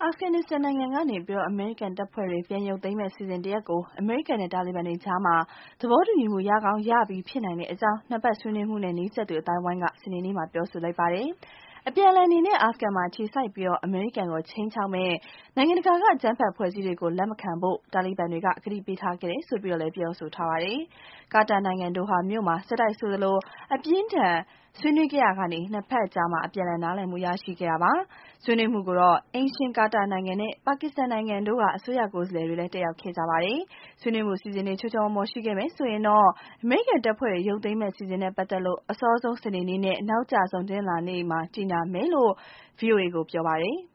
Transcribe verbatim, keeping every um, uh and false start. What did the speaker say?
အာဖဂန်နစ္စတန်နိုင်ငံကနေပြီးတော့အမေရိကန်တပ်ဖွဲ့တွေပြန်ရုပ်သိမ်းမဲ့စီစဉ်တရက်ကိုအမေရိကန်နဲ့တာလီဘန်တွေကြားမှာသဘောတူညီမှုရကောင်းရပြီးဖြစ်နိုင်တဲ့အကြောင်းနှစ်ပတ်ဆွေးနွေးမှုနဲ့နှီးစပ်သူအတိုင်းဝိုင်းကစနေနေ့မှာပြောဆိုလိုက်ပါတယ်။အပြန်အလှန်အနေနဲ့အာဖဂန်မှာခြေစိုက်ပြီးတော့အမေရိကန်ကိုချင်းချောက်မဲ့နိုင်ငံတကာကအကြမ်းဖက်ဖွဲ့စည်းတွေကိုလက်မခံဖို့တာလီဘန်တွေကကတိပေးထားခဲ့တယ်ဆိုပြီးတော့လည်းပြောဆိုထားပါတယ်။ကာတာနိုင်ငံဒိုဟာမြို့မှာစစ်တိုက်ဆိုသလိုအပြင်းထန်ဆွေးနွေးခဲ့ရကနေနှစ်ဖက်ကြားမှာအပြန်အလှန်နားလည်မှုရရှိခဲ့တာပါ။ဆွေးနွေးမှုကိုတော့အင်ရှင်ကာတာနိုင်ငံနဲ့ပါကစ္စတန်နိုင်ငံတို့ကအစိုးရကိုယ်စားလှယ်တွေလည်းတက်ရောက်ခဲ့ကြပါတယ်။ဆွေးနွေးမှုစီစဉ်တွေချောချောမောမောရှိခဲ့မယ်ဆိုရင်တော့အမေရိကန်တပ်ဖွဲ့တွေရုပ်သိမ်းမဲ့စီစဉ်နဲ့ပတ်သက်လို့အစောဆုံးစနေနေ့နဲ့နောက်ကျဆုံးတနင်္လာနေ့မှာကြေညာမယ်လို့ ဗွီအိုအေ ကိုပြောပါတယ်။